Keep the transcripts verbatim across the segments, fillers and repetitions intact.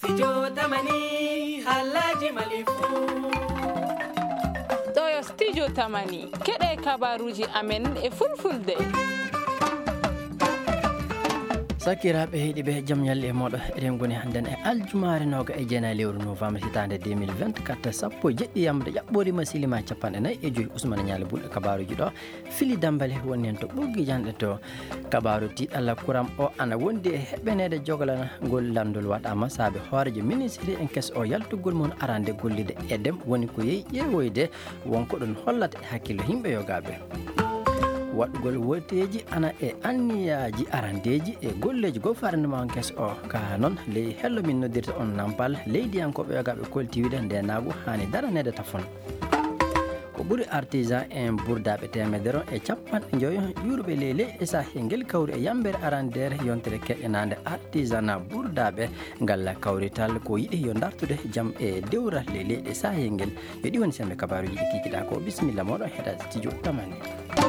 Studio Tamani Alhaji Malifu. Ɗo studio Tamani keɗe kabaruji amen e fulfulde. sakiraɓe heeɗiɓe jaam ñalle e moɗo eɗen goni hannden e aljumare noga e jeenayi lewru novembre hitande deux mille vingt-quatre sappo jeɗɗi yamde ƴaɓɓorima silima capanɗe nayyi e joyi ousmane ñaale bulɗo kabaruji ɗo fili dambale woni hen to ɓoggi janɗe to kabaru tiɗalla kuram o ana wondi e heɓɓenede jogalana ngol landol waɗama saabe hoorejo ministre en kees o yaltugol mon arande gollide edem woni ko yeeyi ƴeewoyde wonko ɗon hollata e hakkille yimɓe yogaɓe waɗugol woteji ana e anniyaji arandeji e golleji gouvernement kes o ka noon ley hello min noddirta on nampal leydiyankoɓe yogaɓe koltiwide ndenagu hani daranede tafon ko ɓuuri artisan en ɓurdaɓe temedere e capanɗe joyi yuurɓe ley leyɗe sahel kawri e yambere arandere yontere keƴƴanade artisanat ɓurdaɓe ngalla kawrital ko yiiɗi yo dartude jaam e dewral ley leyɗe sahel ngel yo ɗi woni sembe kabaruji ɗi kikiɗa ko bisimilla moɗon heɗade studio tamani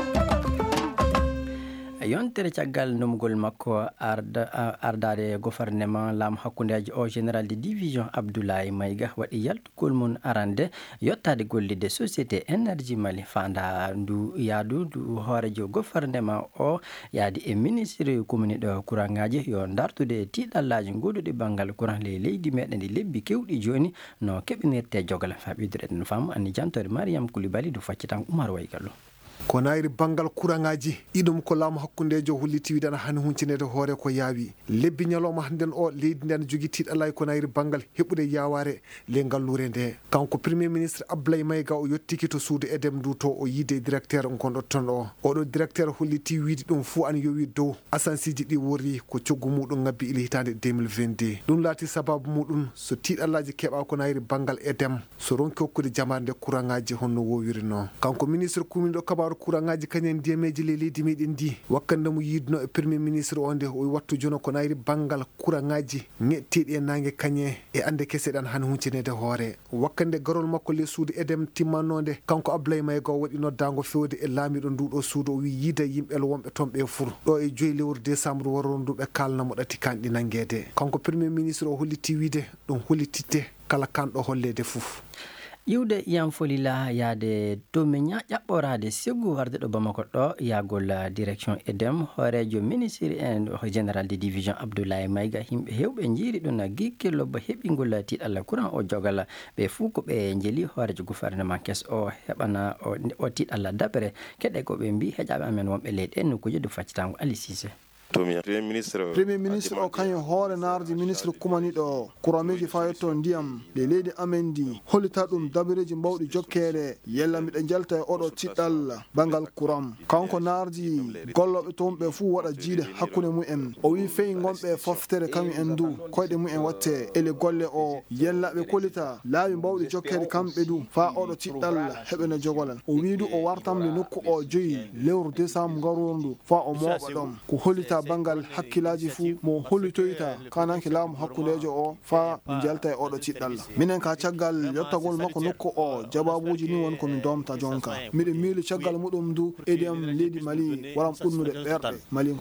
yontere caggal numgol makko arda ardade gouvernement laamu hakkundeji o général de division Abdoulaye Maïga waɗi yaltugol mum arande yettade gollide société énergie Mali fanda ndu yaadu ndu hoorejo gouvernement o yaadi e ministre commune ɗo courant ngaji yo dartude tiɗallaji goɗuɗi banggal courant ley leydi meɗen ɗi lebbi kewɗi joni no keɓinirte jogala faɓidire ɗen faamu anni jantore Mariam Koulibaly du faccitan Oumar Waygallo ko nayri bangal kurangaji iɗum ko laamu hakkundejo holliti widana hani huncinede hoore ko yaawi lebbi ñalawma hannden o leydi nden jogui tiɗalay ko nayri bangal heɓude yaware le ngallure nde kanko premier ministre Abdoulaye Maïga o yettiki to suudu edem ndu to o yiide directeur gonɗo ton o oɗo directeur holliti wiide ɗum fuu an yowi dow asansiji ɗi wori ko coggu muɗum ngabbi ili hitande deux mille vingt-deux ɗum laati sababu muɗum so tiɗallaji keɓa ko nayri bangal edem so ronki hokkude jamande kurangaji honno wowiri no kanko ministre commune ɗo kabaru kurangaji kañen ndiyameji le leydi meɗen ndi wakkande mo yidno e premier ministre o nde o wattu jono ko nayri bangal kurangaji ŋettiɗi e nangue kañe e ande kese ɗan han huncinede hoore wakkande garol makko le suudu edem timmannode kanko Abdoulaye Maïga o waɗi noddago fewde e laamiɗo nduɗo suudu o wi yiida yimɓel wonɓe toon ɓe fur ɗo e joyi lewru décembre waro nduɓe kalnamo ɗati kanɗi nanguede kanko premier ministre o holliti wiide ɗum hollititte kala kanɗo hollede fof yiwde iyam folila yaade tomeña ƴaɓɓorade seggu warde ɗo Bamako ɗo yagol direction edem hoorejo ministre en général de division Abdoulaye Maïga himɓe hewɓe jiiri ɗum gikkillo ba heɓingol tiɗalla courant o jogala ɓe fuu ko ɓe jeeli hoorejo gouvernement kes o heɓana o tiɗalla daɓere keɗe ko ɓe mbi heƴaɓe amen wonɓe leyɗe nokkuji du faccitango Ali Cissé premier ministre premier ministre o kañum hoore nardi ministre kumaniɗo kurameji fayetto ndiyam le leydi amen ndi hollita ɗum dabireji mbawɗi jokkere yella miɗe jalta e oɗo tiɗɗal bangal kuram kanko nardi golloɓe toon ɓe fuu waɗa jiiɗe hakkude mumen o wi feyi gonɓe foftere kañum en du koyɗe mumen watte ele golle o yella ɓe kollita laawi mbawɗi jokkere kamɓe du fa oɗo tiɗɗal heɓene jogolal o wi du o wartamde nokku o joyi lewru décembre garondu fa o mooɓa ɗon ko hollita bangal hakkilaji fuu mo hollitoyta kananke laamu hakkudejo o fa jalta e oɗo tiɗɗalla minen ka caggal yettagol makko nokku o jababuji ni won komin domta jonka miɗe miili caggal muɗum du ediyam leydi Mali waram ɓurnude ɓerɗe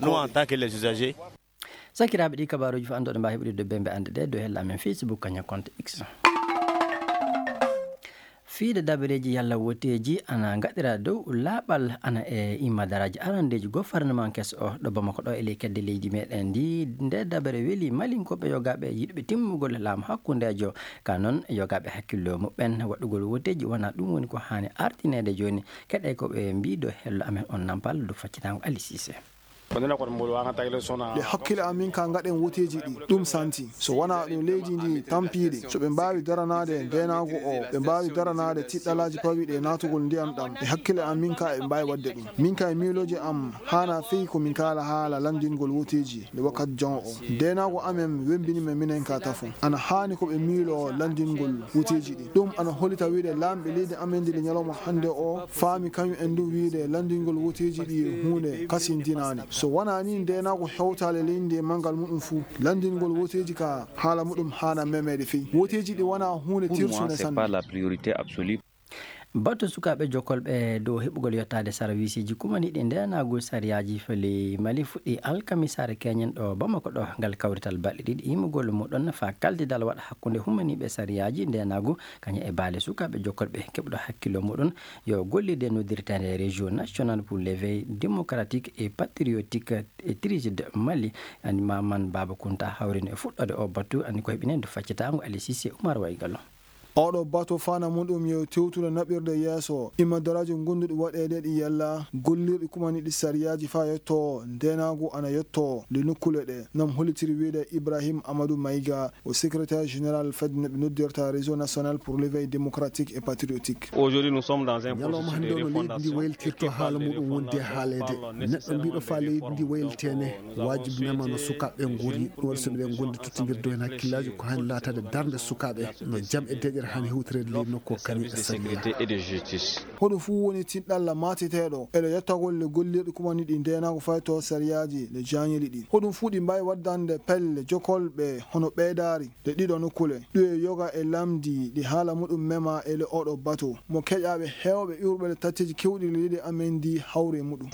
malinkoɓe sakiraɓe ɗi kabaruji fo andoɗe mba heɓude bembe ande ɗe dow hella men Facebook kaña compte X fiide dabareji yalla woteji ana gaɗira dow laaɓal ana e immadaraji arandeji gouvernement kes o ɗo Bamako ɗo e ley kedde leydi meɗen ndi nde dabare weeli malinkoɓe yogaɓe yiɗɓe timmugol laamu hakkundejo ka noon yogaɓe hakkillo muɓen waɗugol woteji wona ɗum woni ko hani artinede joni keɗe koɓe mbi dow hello amen on nampal do faccitango Ali Cissé le hakkille amin ka gaɗen woteji ɗi ɗum santi so wona ɗum leydi ndi tampiɗi so ɓe mbawi daranade ndenago o ɓe mbawi daranade tiɗɗalaji pawiɗe natugol ndiyam ɗam e hakkille amin ka e mbawi wadde ɗum min ka e miiloji am hana feyi komin kala haala landingol woteji nde wakkati jan o ndenago amen wembinime minen ka tafo ana hani koɓe miilo landingol woteji ɗi ɗum ana hollita wiide lamɓe leydi amen ndi ɗe ñalawma hande o faami kañum en du wiide landingol woteji ɗi hunde kasindinani so wona ni ndenago hewtale leydi e mangal muɗum fuu landingol woteji ka haala muɗum hana memede feyi woteji ɗi wona hunde tirsude sanne. bato sukaɓe jokkolɓe dow heɓugol yettade service ji kumaniɗi ndenagol sariyaji fele mali fuɗɗi alkamisare keñen ɗo bamako ɗo ngal kawrital balɗe ɗiɗi yimugol muɗon fa kaldidal waɗa hakkude humaniɓe sariyaji ndenago kañum e baale sukaɓe jokkolɓe keɓɗo hakkilo muɗon yo gollide nodirtede région national pour l'éveil démocratique et patriotique e trigide mali ani maman baba kunta hawrino e fuɗɗode o battu ani ko heɓinede faccitago ali sissé oumar waygallo oɗo bato fana muɗum yo tewtude naɓirde yeeso imadaraji gonduɗi waɗede ɗi yalla gollirɗi kumaniɗi sariyaji fa yetto ndenago ana yetto le nokkule ɗe nam hollitiri wiide ibrahim amadou maïga au secrétaire général fed neɓe noddirta réseau national pour l'éveil démocratique et patriotique. Aujourd'hui nous sommes dans un ñalawma hannde ono leydi ndi wayltirto haala muɗum wonde haalede neɗɗo mbiɗo fa leydi ndi wayltene wajibi mema no sukaɓe guuri ɗum waɗi soɓe gondi tottidirdo hen hakkillaji ko hani laatade darde sukaɓe no jaam e deƴere hani hewtirede leydi nokko kañum e sécurité et de justice. hoɗum fuu woni tinɗalla matiteɗo eɗo yettagol le gollirɗi kumaniɗi ndenago fayto sariyaji le jañeli ɗi hoɗum fuu ɗi mbawi waddande pelle jokolɓe hono ɓeydari le ɗiɗo nokkule ɗuye yoga e lamdi ɗi haala muɗum mema ele oɗo bato mo keƴaɓe hewɓe ƴurɓe le tattiji kewɗi leydi amen ndi hawre muɗum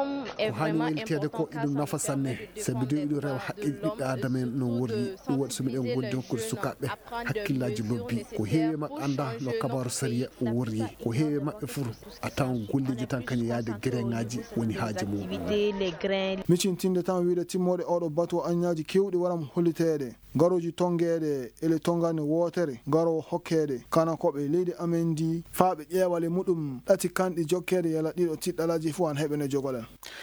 ko hani weltede ko iɗum nafa sanne sabi de iɗo rewa haqqeji ɓiɓɓe adama en no worri ɗum waɗi somiɗen gondi hokkude sukaɓe hakkillaji lobbi ko heewi mabɓe anda no kabaru sariya o worri ko heewi mabɓe fof a tawan golleji tan kañum yaade guereŋaji woni haaji muɗum micintinde tan wiide timmode oɗo bato añaji kewɗi waram hollitede garoji tonguede ele tongane wotere garo hokkede kana koɓe leydi amen ndi faaɓe ƴeewale muɗum ɗati kanɗi jokkede yala ɗiɗo tiɗɗalaji fo an heɓene jogolen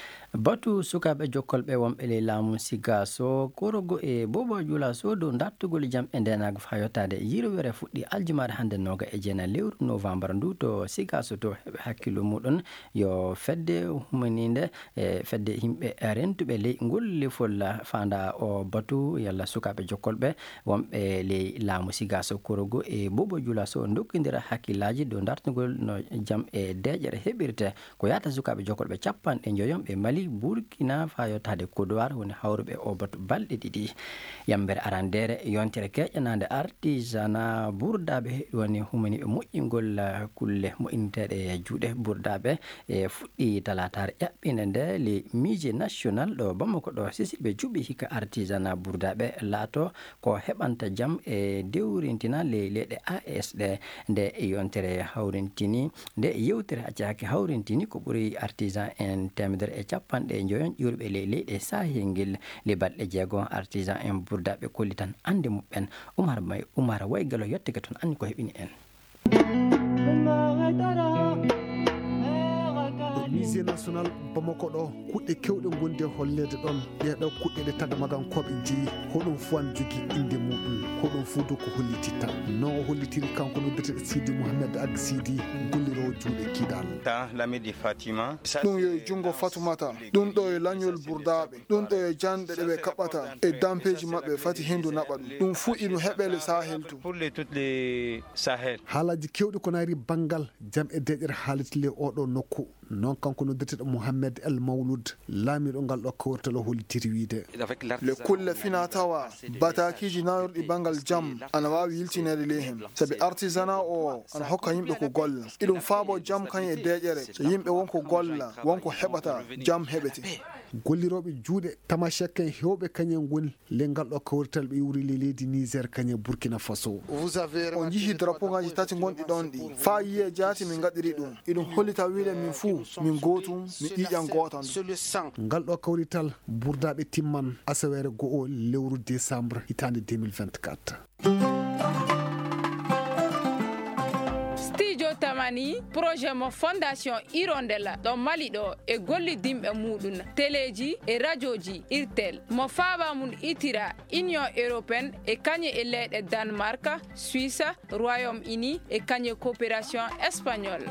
batu sukaɓe jokkolɓe wonɓe ley laamu sigaso korogo e bobo jula so dow dartugol jaam e ndenago fa yettade yirwere fuɗɗi aljumare hande noga e jeena lewru novembre ndu to sigaso to heɓe hakkilo muɗon yo fedde humanide e fedde yimɓe rentuɓe ley ngol lefol fanda o batu yalla sukaɓe jokkolɓe wonɓe ley laamu sigaso korogo e bobo jula so dokkidira hakkillaji dow dartugol no jaam e deƴere heɓirte ko yata sukaɓe jokkolɓe capanɗe joyomɓe mali burkina fa yettade kodowar woni hawruɓe o batu balɗe ɗiɗi yambere arandere yontere keƴƴanade artisana burdaɓe heɗi woni humani ɓe moƴƴingol kulle moƴƴinteɗe e juuɗe burdaɓe e fuɗɗi talatare ƴaɓɓinde nde le musée national ɗo bamako ɗo sisiɓe juuɓi hikka artisana burdaɓe laato ko heɓanta jaam e dewrintina le leyɗe A S ɗe nde yontere hawrintini nde yewtere accaki hawrintini ko ɓuuri artisan en temedere e capan ɗe joyon ƴurɓe ley leyɗe sahel le balɗe jeegon artisan en burdaɓe kolli tan ande muɓɓen oumar may oumar waygalo yetteke toon anni ko heɓini en musée national bamako ɗo kuɗɗe kewɗe gondi e hollede ɗon ɗeɗo kuɗɗe ɗe tagamagankoɓe jeeyi hoɗum fo an jogui inde muɗum hoɗum fuu do ko hollititta non o hollitiri kanko noddeteɗo sidi mouhamed ag sidi gollirowo juuɗe kiiɗal lamidi fatima ɗum yo jungo fatumata ɗum ɗo e lañol burdaɓe ɗum ɗo e janɗe ɗe ɓe kaɓɓata e dampeji mabɓe fati hendu naɓa ɗum ɗum fuu ino heɓele sahel to haalaji kewɗi ko naari banggal jaam e deƴere haaletile oɗo nokku non kanko noddeteɗo mouhamed el mawlud laamiɗo ngal ɗo kawrtalo hollitiri wiide le kulle fina tawa batakiji nayorɗi banggal jaam ana wawi yiltinede ley hen saabi artisana o ana hokka yimɓe ko golla iɗum faabo jaam kañum e deƴere so yimɓe wonko golla wonko heɓata jaam heɓete golliroɓe juuɗe tamashek en hewɓe kañum goni le ngal ɗo kawrital ɓe iwri le leydi niger kañum burkina faso on jihi drapeau ngaji tati gonɗi ɗon ɗi fa yiye jaati min gaɗiri ɗum iɗum hollita wiide min fuu min gootum mi ƴiƴan gootan ngal ɗo kawrital burdaɓe timman asawere go'o lewru décembre hitande deux mille vingt-quatre tamani projet mo fondation Hirondella ɗo Mali ɗo e gollidimɓe muɗum téléji e radioji irtel mo faaba mum itira union européenne e kañe e leyɗe Danemark, Suisse, Royaume-Uni e kañe coopération espagnole.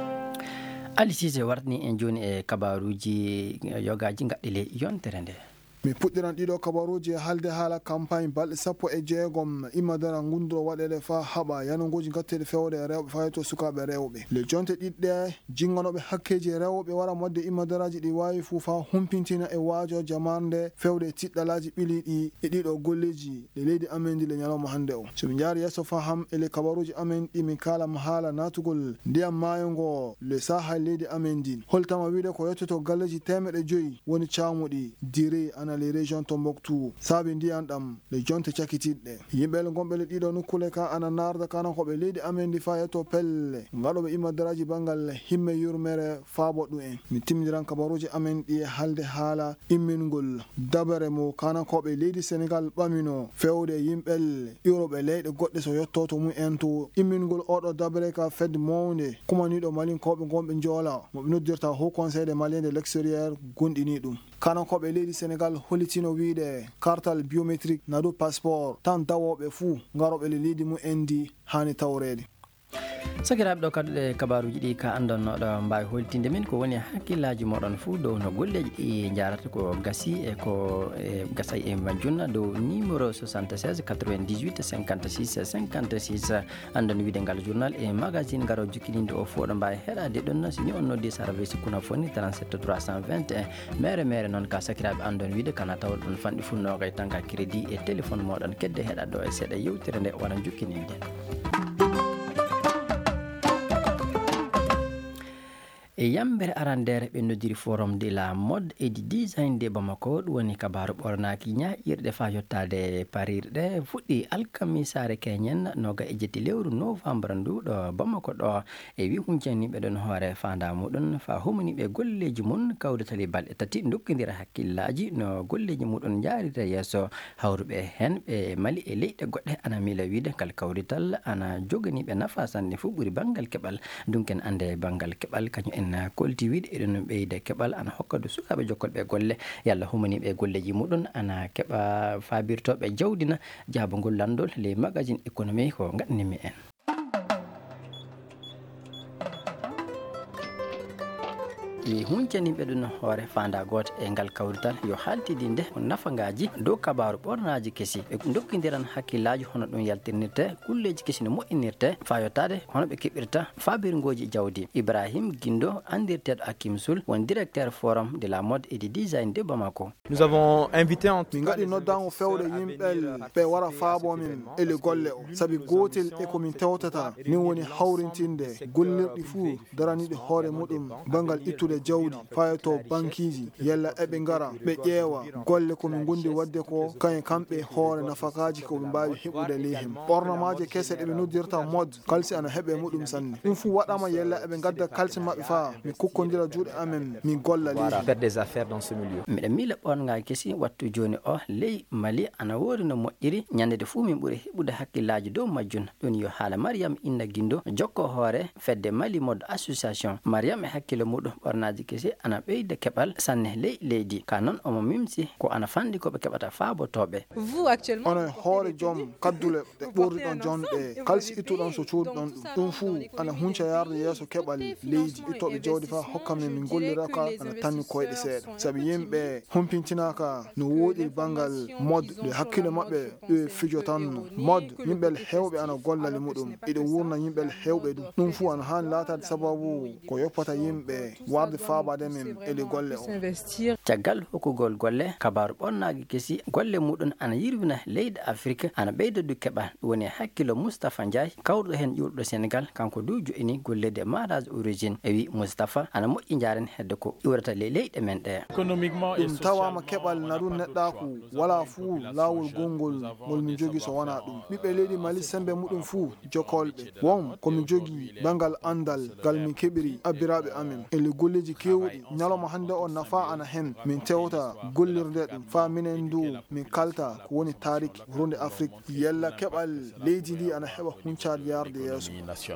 Ali Cissé wartini en joni e kabaruji yogaji gaɗɗele yontere nde. mi puɗɗiran ɗiɗo kabaruji halde haala campagne balɗe sappo e jeegom imadara gunduro waɗede fa haɓa yanungoji gatteɗe fewde rewɓe fayeto sukaɓe rewɓe le jonte ɗiɗɗe jinganoɓe hakkeji rewɓe wara modde imadaraji ɗi wawi fu fa humpintina e waajo jamarde fewde tiɗɗalaji ɓiliɗi e ɗiɗo golleji le leydi amen ndi le ñalawma hande o somi jaari yesso fa ham ele kabaruji amen ɗi min kalam haala natugol ndiyam maayo ngo le saha leydi amen ndi holtama wiide ko yettoto galleji temeɗe joyyi woni camuɗi dire ana le région Tombouctou saabi ndiyan ɗam le jonte cakitiɗɗe yimɓele gonɓele ɗiɗo nukkule ka ana narda kana koɓe leydi amen ndi fa yetto pelle gaɗoɓe imadaraji bangal himme yurmere faabo ɗum en mi timmidiran kabaruji amen ɗi e halde haala immingol dabere mo kanankoɓe leydi Sénégal ɓamino fewde yimɓel iroɓe leyɗe goɗɗe so yetto to mum en to immingol oɗo dabere ka fedde mawde kumaniɗo malinkoɓe gonɓe joola moɓe noddirta haut conseil des maliens de l'extérieur gonɗini ɗum kanankoɓe leydi Sénégal holitino wiide kartal biométrique na dow passeport tan dawoɓe fuu garoɓe le leydi mum en ndi hani tawrede sakiraɓe ɗo kaduɗe kabaruji ɗi ka andonnoɗo mbawi holtinde min ko woni hakkillaji moɗon fou dow no golleji ɗi jarata ko gasi e ko e gasay e majjunna dow numéro soixante-seize quatre-vingt-dix-huit cinquante-six cinquante-six andon wiide ngal journal e magazine garo jukkininde o fo ɗo mbawi heɗade ɗon sini on noddi service kuna fonni trente-sept trois cent vingt et un mere mere noon ka sakiraɓe andon wiide kana tawɗo ɗon fanɗi funnogay tan ka crédit e téléphone moɗon kedde heɗat ɗo e seeɗa yewtere nde wona jukkininde e yambere arandere ɓe noddiri forum de la mode et du design de Bamako ɗum woni kabaru ɓornaki ñaƴirɗe fa yottade parirɗe fuɗɗi alkamisare keñen noga e jetti lewru novembre ndu ɗo Bamako ɗo e wi huncaniɓe ɗon hoore fanda muɗum fa humaniɓe golleji mum kawdetali balɗe tati dokkidira hakkillaji no golleji muɗum jaarita yesso hawruɓe hen ɓe mali e leyɗe goɗɗe ana mila wiide ngal kawrital ana joganiɓe nafa sanne fu ɓuuri banggal keɓal dunken ande banggal keɓal kañum en kolti wiide eɗen ɓeyde keɓal ana hokkade sukaɓe jokkolɓe golle yalla humaniɓe golleji muɗum ana keɓa fabirtoɓe jawdina jabogol landol les magazine économique ko gaɗanimi en e huncaniɓe ɗum hoore fanda goto e ngal kawrital yo haltidinde nafangaji dow kabaru ɓornaji keesi ɓe dokkodiran hakkillaji hono ɗum yaltirnirte kulleji keesi no moƴƴinirte fa yottade hono ɓe keɓirta fabirgoji jawdi Ibrahim Guindo andirteɗo Hakim Soul won directeur forum de la mode et du design de Bamako. Nous avons invité en min gaɗi noddango fewde yimɓel ɓe wara faabo min ele golle o saabi gotel e komin tewtata nin woni hawrintinde gollirɗi fuu daraniɗe hoore muɗum bangal ittude jawdi fayato bankiji yalla eɓe ngara ɓe ƴeewa golle komin gondi wadde ko kañe kamɓe hoore nafakaji koɓe mbawi heɓude ley hen ɓornamaji kese ɗeɓe noddirta mode kalsi ana heeɓe muɗum sanne ɗum fuu waɗama yalla eɓe gadda kalsi mabɓe fa mi kukkodira juuɗe amen min golla ley faire des affaires dans ce milieu. miɗa mila ɓornga kesi wattu joni o ley Mali ana woori no moƴƴiri ñandede fuu min ɓuuri heɓude hakkillaji dow majjun ɗum yo haala Mariam Inna Guindo jokko hoore fedde Mali mode association Mariam e hakkille muɗum ɓornaji kesi ana ɓeyde keɓal sanne ley leydi ka noon omo mimsi ko ana fanɗi koɓe keɓata faabotoɓe ono e hoore joom kaddule ɗe ɓorriɗon jonɗe kalsi ittuɗon so cuuɗiɗon ɗum ɗum fuu ana hunca yarde yeeso keɓal leydi ittoɓe jawdi fa hokkamen min golliraka ana tanni koyɗe seeɗa saabi yimɓe humpintinaka no woɗiri banggal mode ɗe hakkille mabɓe ɓe fijo tan mode yimɓel hewɓe ana gollali muɗum eɗe wurna yimɓel hewɓe ɗum ɗum fuu ana hani latade sababu ko yoppata yimɓe warde faabade men ele golle o caggal hokkugol golle kabaru ɓornagi kesi golle muɗum ana yirwina leydi Afrique ana ɓeydodu keɓal ɗum woni hakkilo Moustapha Ndiaye kawɗo hen ƴurɗo Sénégal kanko du joini gollede marage origine e wi Moustapha ana moƴƴi jaren hedde ko iwrata le leyɗe men ɗe ɗum tawama keɓal na ɗum neɗɗaku wala fuu lawol gongol ngol min jogui so wona ɗum ɓiɓɓe leydi Mali sembe muɗum fuu jokkolɓe won komin jogui bangal andal ngal min keɓiri abbiraɓe amen ele golleji kewɗi ñalawma hande o nafa ana hen min tewta gollirde ɗum fa minen du min kalta ko woni tariki ronde Afrique yalla keɓal leydi ndi ana heɓa huncade yarde yeeso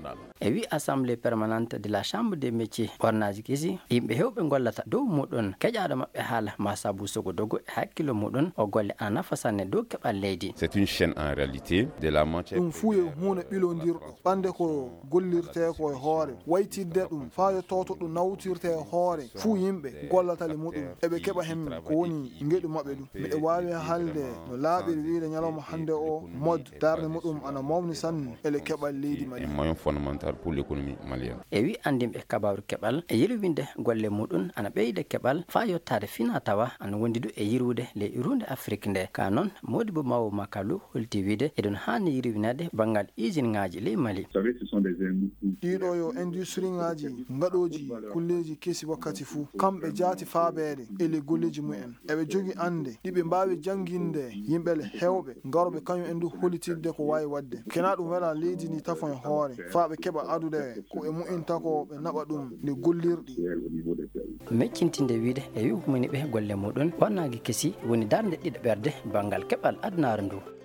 e wi assemblée permanente de la chambre des métiers ɓornaji kesi yimɓe hewɓe gollata dow muɗum keƴaɗo mabɓe haala Masabou Sogo Dogo e hakkilo muɗum o golle ana nafa sanne dow keɓal leydi c'est une chaîne en réalité de la matière ɗum fuu e hunde ɓilodirɗo ɓande ko gollirte ko e hoore waytirde ɗum fa yettoto ɗum nawtirte hoore fuu yimɓe gollatali muɗum eɓe keɓa hen ko woni ngeɗu maɓɓe ɗum miɗo wawi halde no laaɓiri wiide ñalawma hande o mode darde muɗum ana mawni sanne ele keɓal leydi Mali. Moyen fondamental pour l'économie malienne. E wi andimɓe kabaru keɓal e yirwinde golle muɗum ana ɓeyde keɓal fa yottade fina tawa ana wondi du e yirwude le irunde Afrique nde ka noon Modibo Mawo Makalu holti wiide eɗon hanni yirwinade bangal usine ngaji ley Mali. ɗiɗo yo industrie ngaji ngaɗoji kulleji kesi wakkati fuu kamɓe jaati faabeede ele golleji mumen eɓe jogi ande ɗiɓe mbawi janginde yimɓele hewɓe ngaroɓe kañum en du holitirde ko wawi wadde kena ɗum wela leydi ndi tafo e hoore fa ɓe keɓa adude ko e mu'inta ko ɓe naɓa ɗum nde gollirɗi. meccintinde wiide e wi humani ɓe golle muɗum wonnagi kesi woni darde ɗiɗo ɓerde bangal keɓal adnare ndu.